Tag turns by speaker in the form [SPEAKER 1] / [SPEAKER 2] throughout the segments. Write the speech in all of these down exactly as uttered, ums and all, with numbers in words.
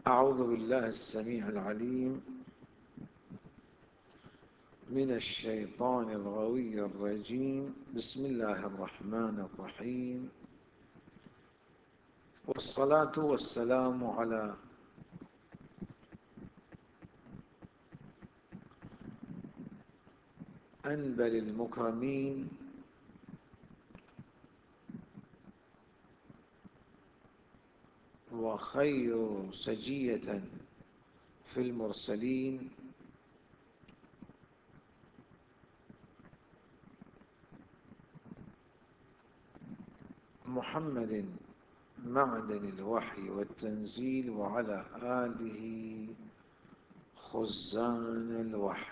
[SPEAKER 1] أعوذ بالله السميع العليم من الشيطان الغوي الرجيم. بسم الله الرحمن الرحيم، والصلاة والسلام على أنبل المكرمين وخير سجية في المرسلين، محمد معدن الوحي والتنزيل، وعلى آله خزان الوحي.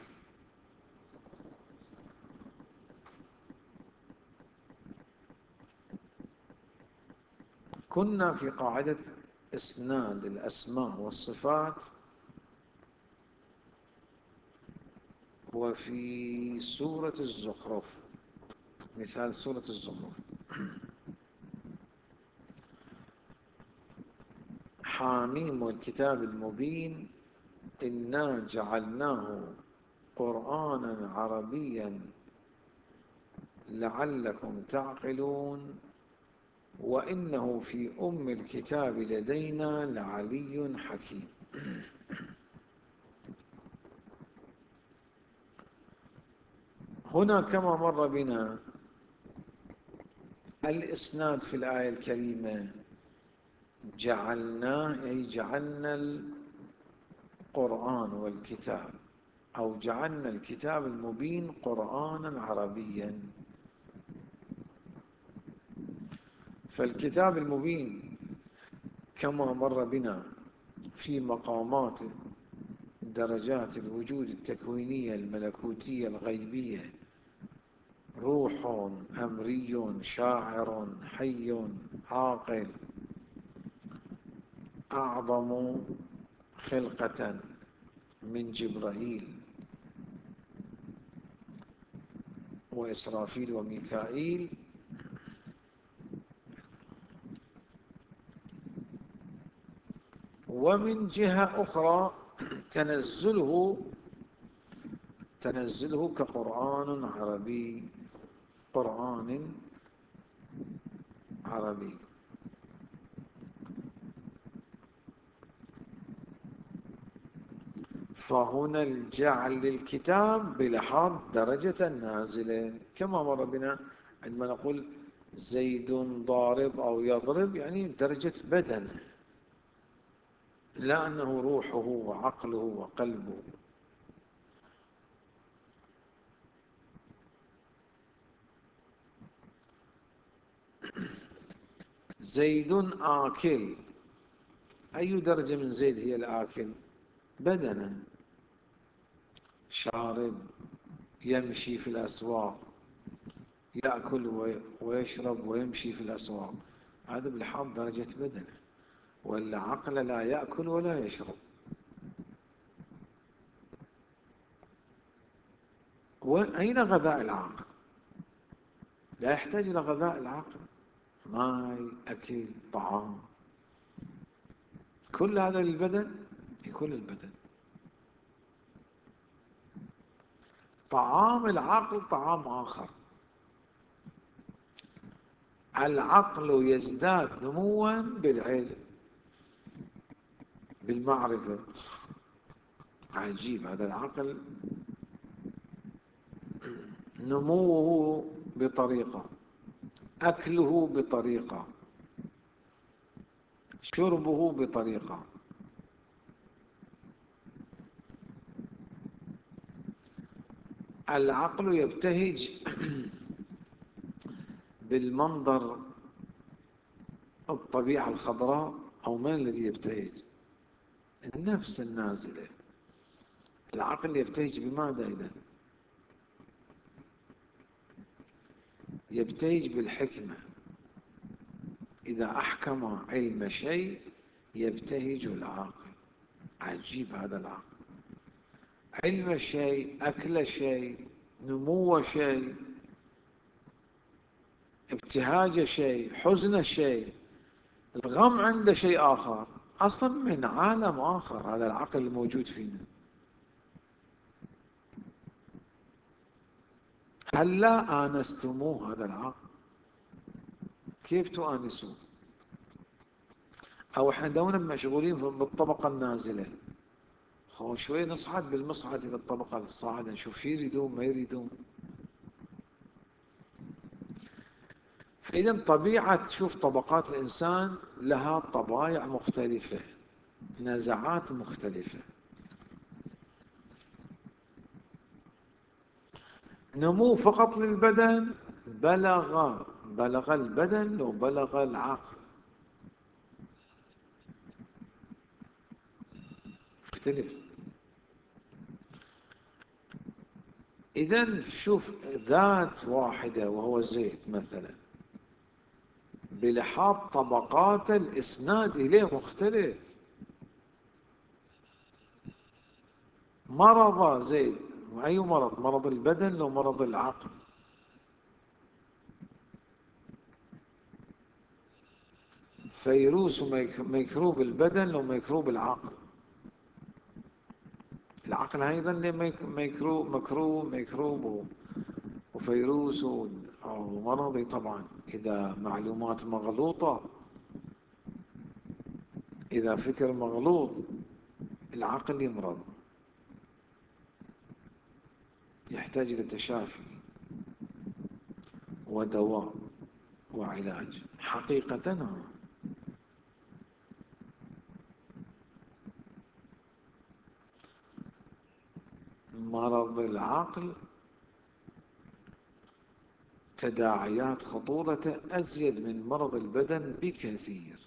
[SPEAKER 1] كنا في قاعدة إسناد الأسماء والصفات، وفي سورة الزخرف، مثال سورة الزخرف: حاميم والكتاب المبين إنا جعلناه قرآنا عربيا لعلكم تعقلون وإنه في أم الكتاب لدينا لعلي حكيم. هنا كما مر بنا الإسناد في الآية الكريمة، جعلناه أي جعلنا القرآن والكتاب، أو جعلنا الكتاب المبين قرآنا عربيا. فالكتاب المبين كما مر بنا في مقامات درجات الوجود التكوينية الملكوتية الغيبية: روح، أمري، شاعر، حي، عاقل، أعظم خلقة من جبرائيل وإسرافيل وميكائيل. ومن جهة أخرى تنزله تنزله كقرآن عربي، قرآن عربي. فهنا الجعل للكتاب بلحاظ درجة نازلة، كما مر بنا عندما نقول زيد ضارب أو يضرب، يعني درجة بدنه، لا أنه روحه وعقله وقلبه. زيد آكل، أي درجة من زيد هي الآكل؟ بدنا. شارب، يمشي في الأسواق، يأكل ويشرب ويمشي في الأسواق، هذا بالحظ درجة بدنه، ولا عقل لا يأكل ولا يشرب. وأين غذاء العقل؟ لا يحتاج إلى غذاء العقل، ماء، أكل، طعام، كل هذا للبدن، لكل البدن. طعام العقل طعام آخر. العقل يزداد نموا بالعلم، بالمعرفة. عجيب هذا العقل، نموه بطريقة، أكله بطريقة، شربه بطريقة. العقل يبتهج بالمنظر، الطبيعة الخضراء، أو من الذي يبتهج؟ النفس النازلة. العقل يبتهج بماذا إذن؟ يبتهج بالحكمة. إذا أحكم علم شيء يبتهج العاقل. عجيب هذا العقل، علم شيء، أكل شيء، نمو شيء، ابتهاج شيء، حزن شيء، الغم عند شيء آخر. أصلا من عالم آخر هذا العقل الموجود فينا. هل لا آنستموه هذا العقل؟ كيف تؤانسوه؟ أو إحنا دونا مشغولين بالطبقة النازلة، هو شوي نصعد بالمصعد إلى الطبقة الصاعدة نشوف شو يريدون ما يريدون. فإذا طبيعة، شوف طبقات الإنسان لها طبايع مختلفة، نزعات مختلفة. نمو فقط للبدن بلغ بلغ البدن لو بلغ العقل يختلف. إذا شوف ذات واحدة وهو الزيت مثلا بلحاظ طبقات الإسناد إليه مختلف. مرض زيد، أي مرض؟ مرض البدن لو مرض العقل؟ فيروس ميكروب البدن لو ميكروب العقل؟ العقل أيضا ميكروب ميكروب ميكروب وفيروس ومرضي طبعا. إذا معلومات مغلوطة، إذا فكر مغلوط العقل يمرض، يحتاج إلى تشافي ودواء وعلاج حقيقة. مرض العقل تداعيات خطورته أزيد من مرض البدن بكثير.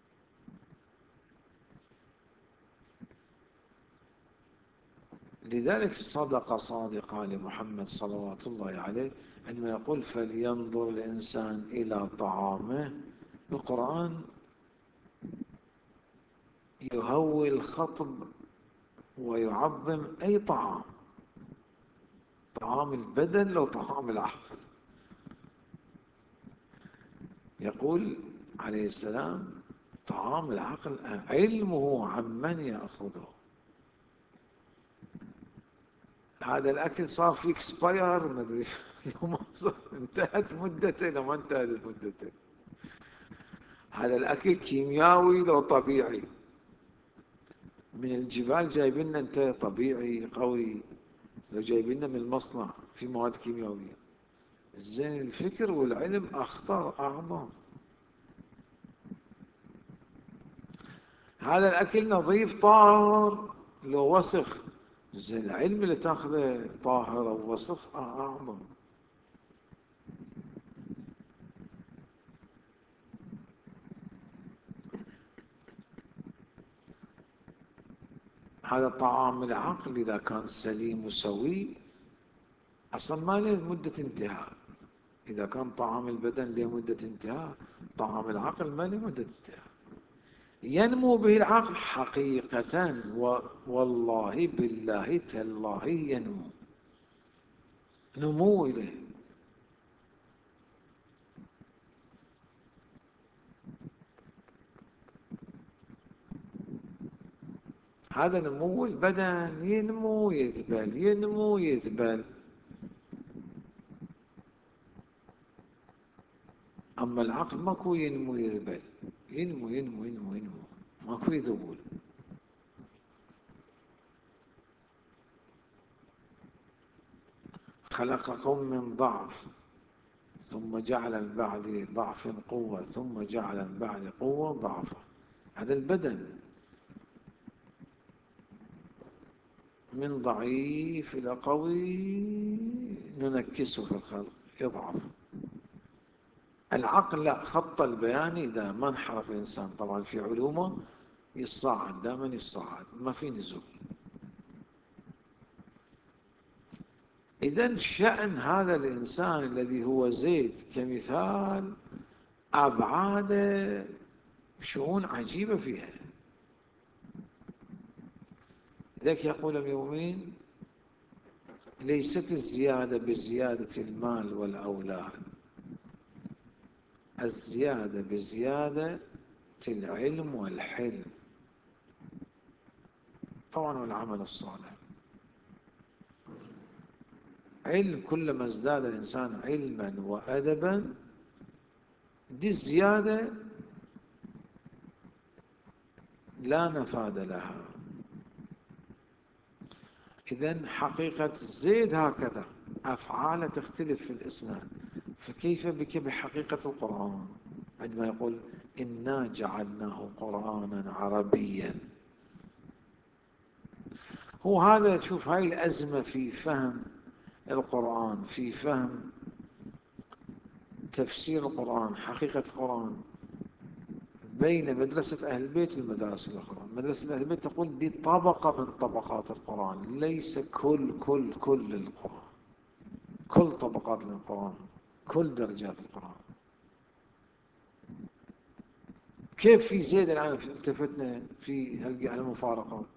[SPEAKER 1] لذلك صدق صادق آل محمد صلوات الله عليه عندما يقول فلينظر الإنسان إلى طعامه. القرآن يهوي الخطب ويعظم أي طعام، طعام البدن لو طعام العقل. يقول عليه السلام طعام العقل علمه عمن يأخذه. هذا الأكل صار في اكسباير ما أدري يوم انتهت مدته لو ما انتهت مدته. هذا الأكل كيميائي لو طبيعي، من الجبال جايبيننا انت طبيعي قوي، لو جايبيننا من المصنع في مواد كيميائية. زين الفكر والعلم أخطر أعظم. هذا الأكل نظيف طاهر لو وسخ، زين العلم اللي تاخذه طاهر أو وسخ أعظم. هذا طعام العقل إذا كان سليم وسوي أصلا ما له مدة انتهاء. إذا كان طعام البدن له مدة انتهاء، طعام العقل ما له مدة انتهاء. ينمو به العقل حقيقة، والله بالله تالله ينمو، نمو إليه. هذا نمو البدن، ينمو يذبل ينمو يذبل. أما العقل ماكو ينمو يذبل، ينمو ينمو ينمو ينمو ماكو يذبل. خلقكم من ضعف ثم جعل من بعد ضعف قوة ثم جعل من بعد قوة ضعفا. هذا البدن من ضعيف إلى قوي ننكسه في الخلق يضعف. العقل لا، خط البيان إذا ما انحرف الإنسان طبعا في علومه يصعد دائما، يصعد ما في نزول. إذن شأن هذا الإنسان الذي هو زيد كمثال أبعاد شؤون عجيبة فيها. لذلك يقول المؤمن ليست الزيادة بزيادة المال والأولاد، الزيادة بزيادة العلم والحلم. طبعا والعمل الصالح. علم، كلما ازداد الإنسان علما وأدبا دي الزيادة لا نفاد لها. إذن حقيقة زيد هكذا أفعاله تختلف في الإسناد، فكيف بك بحقيقة القرآن عندما يقول إنا جعلناه قرآنا عربيا؟ هو هذا، شوف هاي الأزمة في فهم القرآن، في فهم تفسير القرآن، حقيقة القرآن، بين مدرسة أهل البيت والمدارس الأخرى. مدرسة أهل البيت تقول دي طبقة من طبقات القرآن، ليس كل كل كل القرآن، كل طبقات القرآن، كل درجات القرآن. كيف في زيد الآن التفتنا في المفارقة؟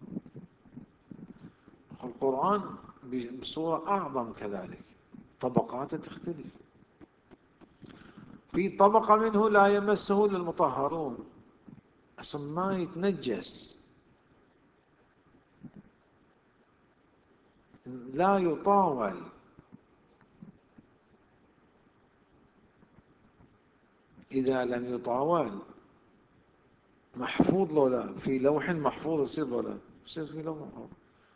[SPEAKER 1] القرآن بصورة أعظم كذلك، طبقاته تختلف. في طبقة منه لا يمسه إلا المطهرون، أصلا ما يتنجس، لا يطاول. إذا لم يطاول محفوظ له، لا في لوح محفوظ يصير له، لا يصير في لوح محفوظ.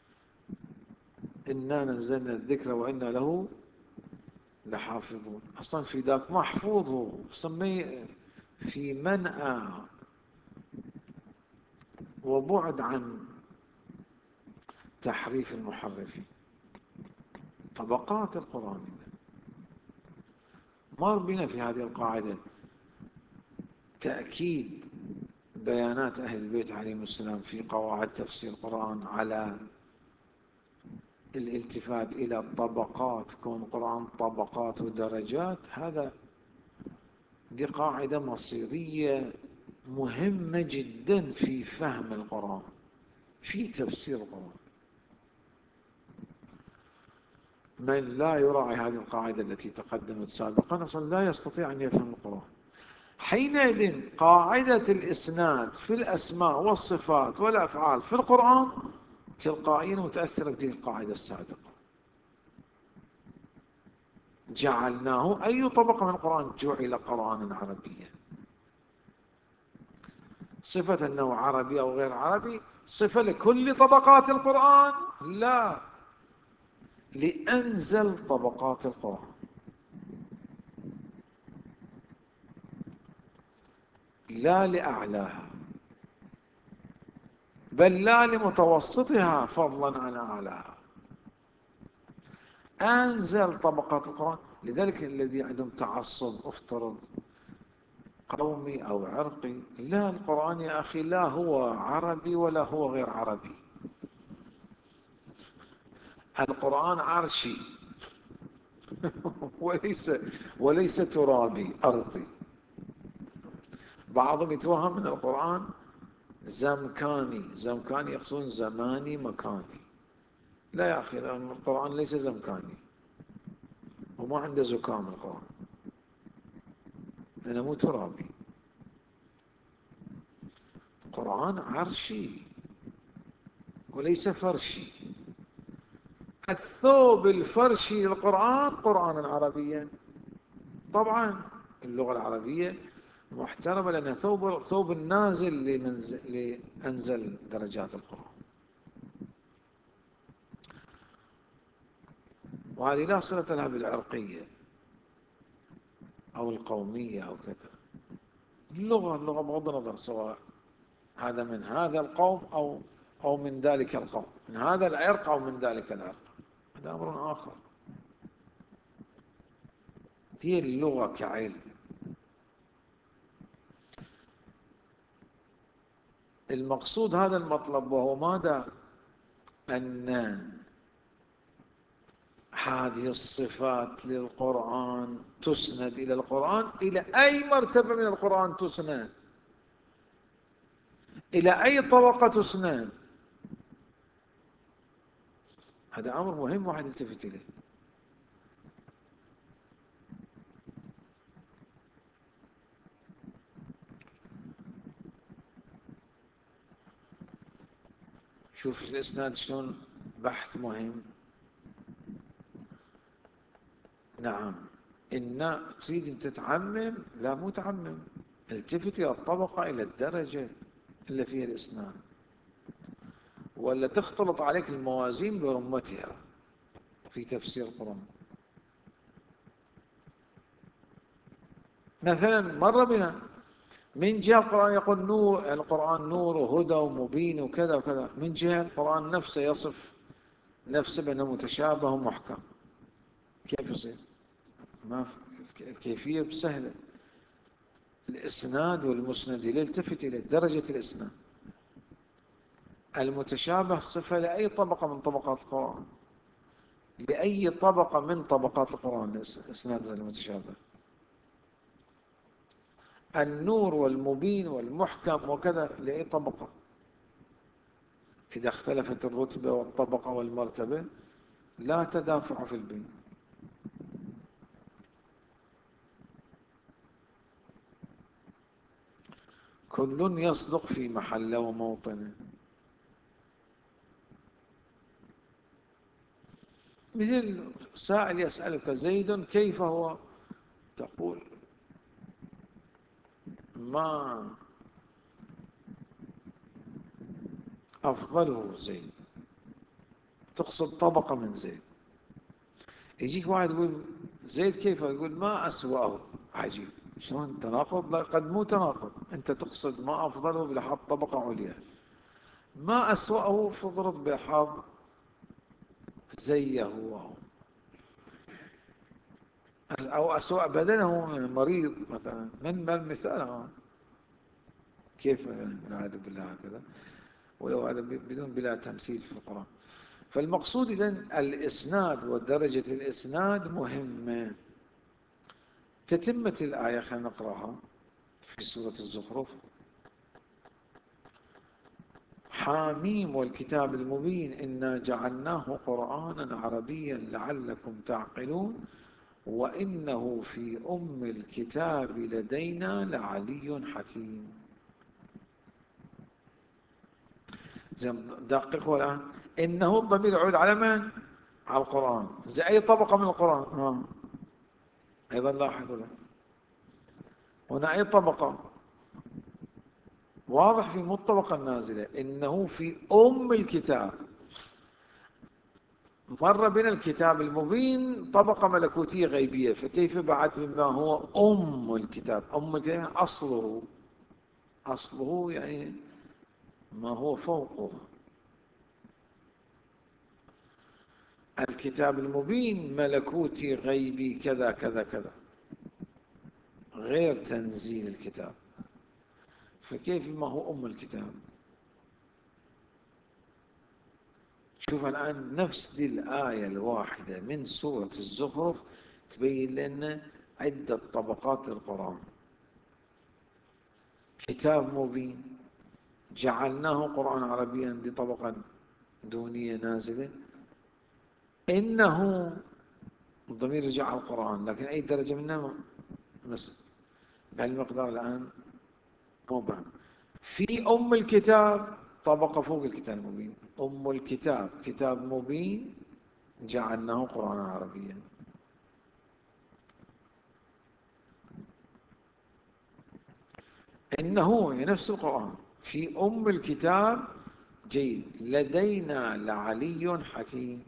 [SPEAKER 1] إنا نزلنا الذكر وإنا له لحافظون، أصلا في ذاك محفوظ، هو أصلا في منأى وبعد عن تحريف المحرفين. طبقات القرآن مر بنا في هذه القاعدة تأكيد بيانات أهل البيت عليهم السلام في قواعد تفسير القرآن على الالتفات إلى الطبقات، كون القرآن طبقات ودرجات. هذا دي قاعدة مصيرية مهمة جدا في فهم القرآن، في تفسير القرآن. من لا يراعي هذه القاعدة التي تقدمت سابقا أصلا لا يستطيع أن يفهم القرآن. حينئذ قاعدة الإسناد في الأسماء والصفات والأفعال في القرآن تلقائيا متأثرة بهذه القاعدة السابقة. جعلناه، أي طبقة من القرآن جعل قرآنا عربيا. صفة أنه عربي أو غير عربي صفة لكل طبقات القرآن؟ لا، لأنزل طبقات القرآن، لا لأعلاها، بل لا لمتوسطها فضلا عن أعلاها. أنزل طبقات القرآن. لذلك الذي عندهم تعصب افترض قومي أو عرقي، لا، القرآن يا أخي لا هو عربي ولا هو غير عربي. القرآن عرشي وليس وليس ترابي أرضي. بعضهم يتوهم من القرآن زمكاني، زمكاني يقصدون زماني مكاني. لا يا أخي، القرآن ليس زمكاني وما عنده زكام القرآن، لأنه مو ترابي. القرآن عرشي وليس فرشي. الثوب الفرشي للقرآن قرآنا عربيا. طبعا اللغة العربية محترمة لأنها ثوب ثوب النازل لأنزل درجات القرآن، وهذه لا صلة لها بالعرقية أو القومية أو كذا. اللغة اللغة بغض النظر سواء هذا من هذا القوم أو أو من ذلك القوم، من هذا العرق أو من ذلك العرق، هذا أمر آخر. هي اللغة كعلم. المقصود هذا المطلب، وهو ماذا؟ أن هذه الصفات للقرآن تسند إلى القرآن. إلى أي مرتبة من القرآن تسند؟ إلى أي طبقة تسند؟ هذا أمر مهم واحد يلتفت إليه. شوف الإسناد شلون بحث مهم. نعم. إن تريد أن تتعمم، لا مو تعمم، التفت إلى الطبقة، إلى الدرجة اللي فيها الإسناد، ولا تختلط عليك الموازين برمتها في تفسير القرآن. مثلا مر بنا من جهة القرآن يقول نور، القرآن نور وهدى ومبين وكذا وكذا، من جهة القرآن نفسه يصف نفسه بأنه متشابه ومحكم. كيف يصير؟ ما الكيفية سهلة. الإسناد والمسند يلتفت إلى درجة الإسناد. المتشابه صفة لأي طبقة من طبقات القرآن، لأي طبقة من طبقات القرآن إسناد المتشابه. النور والمبين والمحكم وكذا لأي طبقة. إذا اختلفت الرتبة والطبقة والمرتبة لا تدافع في البين. كل يصدق في محله وموطنه. مثل سائل يسألك زيد كيف هو، تقول ما أفضله زيد، تقصد طبقة من زيد. يجيك واحد يقول زيد كيف، يقول ما أسوأه. عجيب، شلون تناقض؟ لا، قد مو تناقض، أنت تقصد ما أفضله بلحاظ طبقة عليا، ما أسوأه فضرب بلحاظ زيه هو، أو أسوأ بدنه من مريض مثلا، من ما المثال؟ كيف مثلا؟ نعوذ بالله هكذا، ولو هذا بدون بلا تمثيل في القرآن. فالمقصود إذن الإسناد ودرجة الإسناد مهمة. تتمة الآية خلينا نقرأها في سورة الزخرف. حاميم والكتاب المبين إنا جعلناه قرآنا عربيا لعلكم تعقلون وإنه في أم الكتاب لدينا لعلي حكيم. زي دققوا الآن، إنه الضمير يعود على من؟ على القرآن. زي أي طبقة من القرآن؟ آه. أيضا لاحظوا له هنا أي طبقة، واضح في مو الطبقة النازلة، إنه في أم الكتاب. مر بنا الكتاب المبين طبقة ملكوتية غيبية، فكيف بعد مما هو أم الكتاب؟ أم الكتاب أصله، أصله يعني ما هو فوقه. الكتاب المبين ملكوتي غيبي كذا كذا كذا، غير تنزيل الكتاب، فكيف ما هو أم الكتاب؟ شوف الآن نفس دي الآية الواحدة من سورة الزخرف تبين لنا عدة طبقات للقرآن. كتاب مبين جعلناه قرآن عربيا، دي طبقة دونية نازلة. إنه الضمير رجع على القرآن، لكن أي درجة منها بهالمقدار الآن مو بهم. في أم الكتاب طبقة فوق الكتاب المبين، أم الكتاب كتاب مبين جعلناه قرآنا عربيا. إنه هي نفس القرآن في أم الكتاب جيد لدينا لعلي حكيم.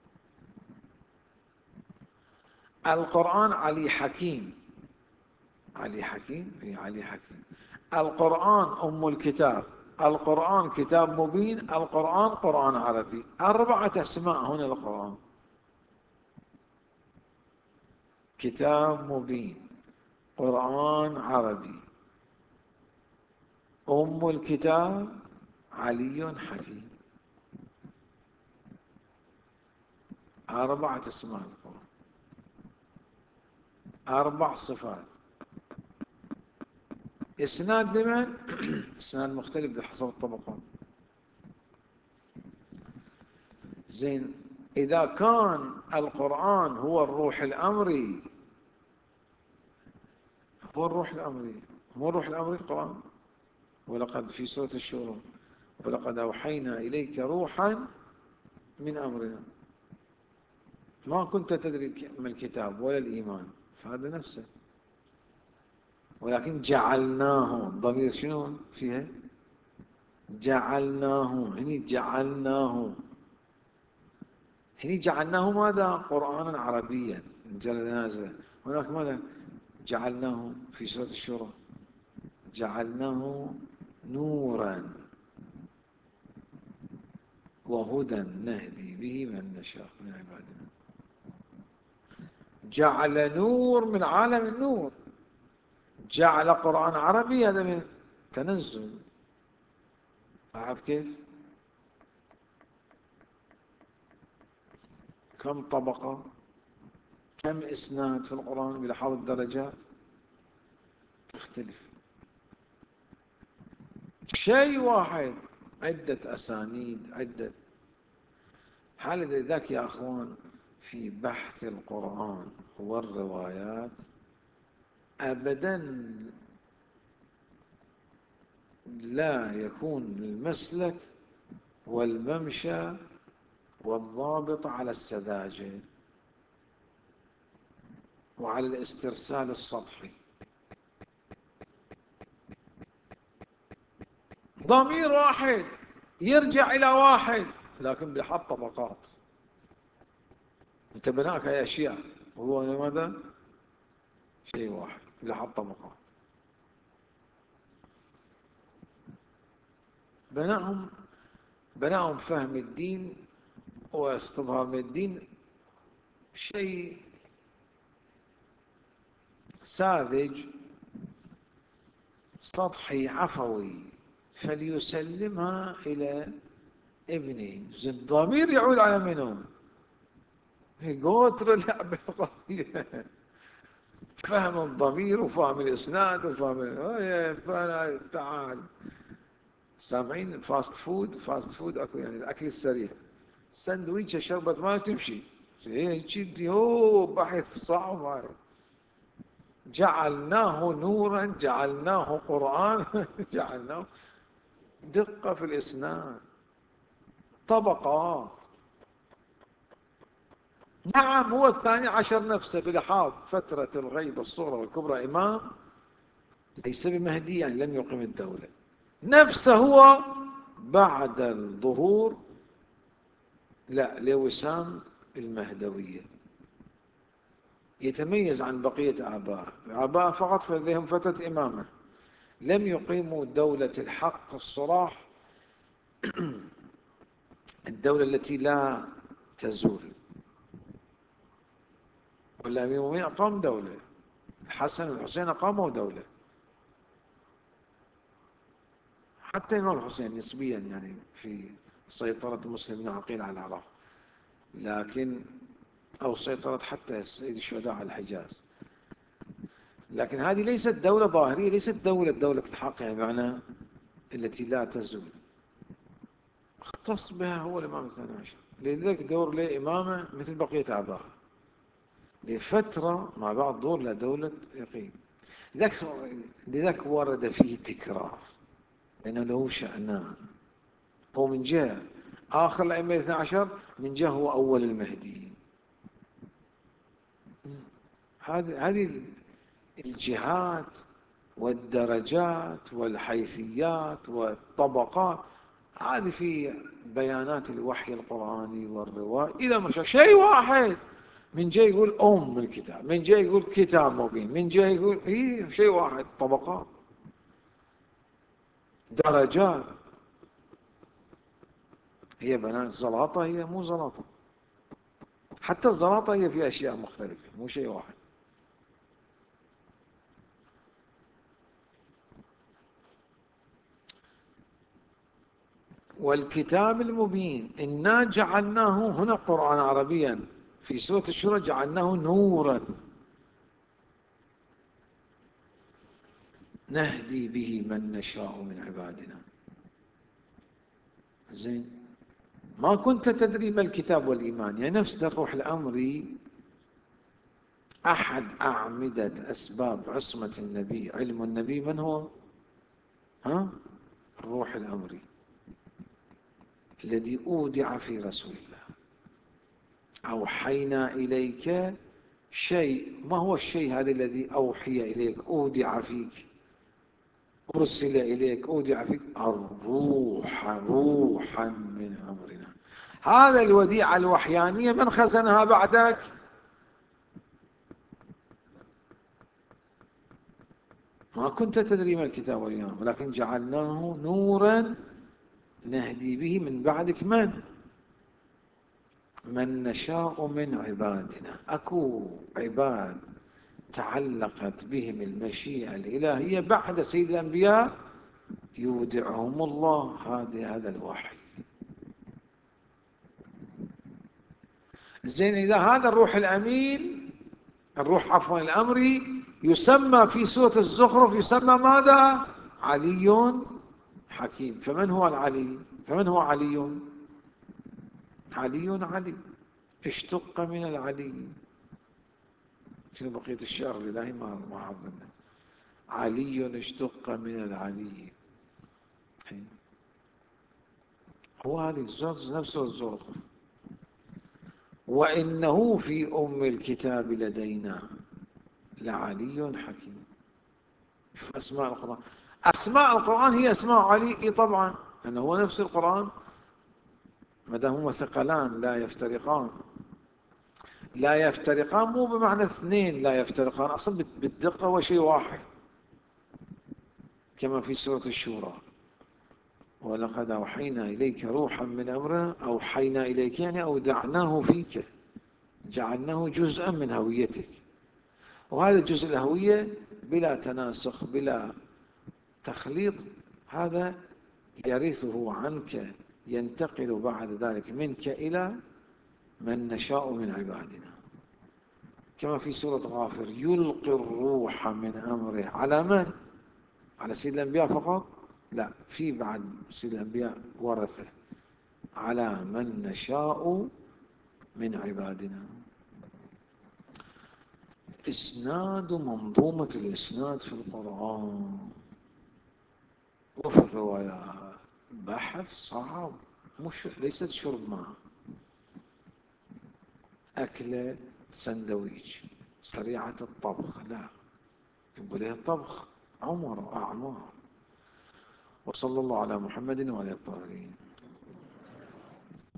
[SPEAKER 1] القرآن علي حكيم، علي حكيم هي علي حكيم. القرآن أم الكتاب، القرآن كتاب مبين، القرآن قرآن عربي. أربعة أسماء هنا للقرآن. كتاب مبين، قرآن عربي، أم الكتاب، علي حكيم. أربعة أسماء للقرآن، أربع صفات. إسناد لمن؟ إسناد مختلف بحسب الطبقات. زين، إذا كان القرآن هو الروح الأمري، هو الروح الأمري، هو الروح الأمري القرآن. ولقد في سورة الشورى ولقد أوحينا إليك روحا من أمرنا ما كنت تدري ما الكتاب ولا الإيمان، فهذا نفسه. ولكن جعلناه، الضمير شنو فيها؟ جعلناه، هني جعلناه، هني جعلناه ماذا؟ قرآنا عربيا جل نازلا. هناك ماذا؟ جعلناه في سورة الشورى جعلناه نورا وهدى نهدي به من نشاء من عبادنا. جعل نور من عالم النور، جعل قرآن عربي، هذا من تنزل. لاحظ كيف؟ كم طبقة، كم إسناد في القرآن بلحاظ الدرجات تختلف. شيء واحد عدة أسانيد، عدة. حال ذاك يا أخوان في بحث القرآن والروايات أبدا لا يكون المسلك والممشى والضابط على السذاجة وعلى الاسترسال السطحي. ضمير واحد يرجع إلى واحد، لكن بحط طبقات. انت بناك هي أشياء وهو ماذا؟ شيء واحد بحط طبقات. بناهم بناهم فهم الدين واستظهار من الدين شيء ساذج سطحي عفوي، فليسلمها إلى ابنه. الضمير يعود على منه؟ قطر اللعبة القضية. فهم الضمير وفهم الإسناد وفهم ال... تعال سامعين فاست فود؟ فاست فود اكو يعني الأكل السريع. سندويتش شربة ما تمشي، هيك هو بحث صعب هاي. جعلناه نورا، جعلناه قرآن جعلناه دقة في الإسناد، طبقات. نعم هو الثاني عشر نفسه بلحاظ فترة الغيبة الصغرى والكبرى إمام، ليس بمهدي يعني لم يقم الدولة. نفسه هو بعد الظهور لا لوسام المهدوية، يتميز عن بقية آبائه. آبائه فقط لديهم فترة إمامة، لم يقيموا دولة الحق الصراح، الدولة التي لا تزول. والأمير المؤمنين أقام دولة، الحسن والحسين أقاموا دولة، حتى الإمام الحسين نسبيا يعني في سيطرة المسلمين عقيل على العراق، لكن أو سيطرة حتى سيد الشهداء على الحجاز. لكن هذه ليست دولة ظاهرية، ليست دولة دولة الحق يعني معنى التي لا تزول. اختص بها هو الإمام الثاني عشر، لذلك دور له إمامة مثل بقية آبائه لفترة مع بعض دور لدولة يقين. لذلك ورد فيه تكرار لأنه له شأنان. هو من جهة آخر الأئمة الاثنى عشر، من جهة هو أول المهدي. هذه هذه الجهات والدرجات والحيثيات والطبقات هذه في بيانات الوحي القرآني والرواية إلى مشى شيء واحد. من جاي يقول أم الكتاب، من جاي يقول كتاب مبين، من جاي يقول إيه شيء واحد. طبقات، درجات. هي بنات الزلاطة، هي مو زلاطة، حتى الزلاطة هي في أشياء مختلفة مو شيء واحد. والكتاب المبين إنا جعلناه، هنا قرآن عربيا في سورة الشورى جعلناه نورا نهدي به من نشاء من عبادنا. زين، ما كنت تدري ما الكتاب والإيمان، يعني نفس الروح الأمري أحد أعمدة أسباب عصمة النبي، علم النبي من هو؟ ها؟ الروح الأمري. الذي أودع في رسول الله. أوحينا إليك شيء. ما هو الشيء هذا الذي أوحي إليك أودع فيك أرسل إليك أودع فيك؟ الروح، روحا من أمرنا. هذا الوديعة الوحيانية من خزنها بعدك؟ ما كنت تدري ما الكتاب والإيمان ولكن جعلناه نورا نهدي به من بعدك من؟ من نشاء من عبادنا. أكو عباد تعلقت بهم المشيئة الإلهية بعد سيد الأنبياء يودعهم الله هذا هذا الوحي. زين، إذا هذا الروح الأمين، الروح عفوا الأمري، يسمى في سورة الزخرف يسمى ماذا؟ علي حكيم. فمن هو العلي؟ فمن هو علي؟ علي علي اشتق من العلي. شنو بقية الشعر لله ما ما حافظنا. علي اشتق من العلي. هو هذه نفسه الزخرف. وإنه في أم الكتاب لدينا لعلي حكيم. شوف أسماء القرآن. أسماء القرآن هي أسماء علي طبعا، لأنه هو نفس القرآن. ما دام هما ثقلان لا يفترقان. لا يفترقان مو بمعنى اثنين لا يفترقان، أصلا بالدقة هو شيء واحد، كما في سورة الشورى. ولقد أوحينا إليك روحا من أمرنا. أوحينا إليك يعني أودعناه فيك، جعلناه جزءا من هويتك. وهذا الجزء الهوية بلا تناسخ بلا تخليط، هذا يرثه عنك، ينتقل بعد ذلك منك إلى من نشاء من عبادنا. كما في سورة غافر يلقي الروح من أمره على من؟ على سيد الأنبياء فقط؟ لا، في بعد سيد الأنبياء ورثه على من نشاء من عبادنا. إسناد منظومة الإسناد في القرآن وفي الروايات بحث صعب، مش ليست شرب ماء، أكلة سندويش سريعة الطبخ، لا، يبقى لها طبخ عمر وأعمار. وصلى الله على محمد وعلى الطاهرين.